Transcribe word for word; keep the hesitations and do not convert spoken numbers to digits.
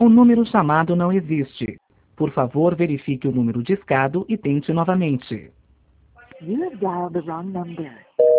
O número chamado não existe. Por favor, verifique o número discado e tente novamente. You have dialed the wrong number.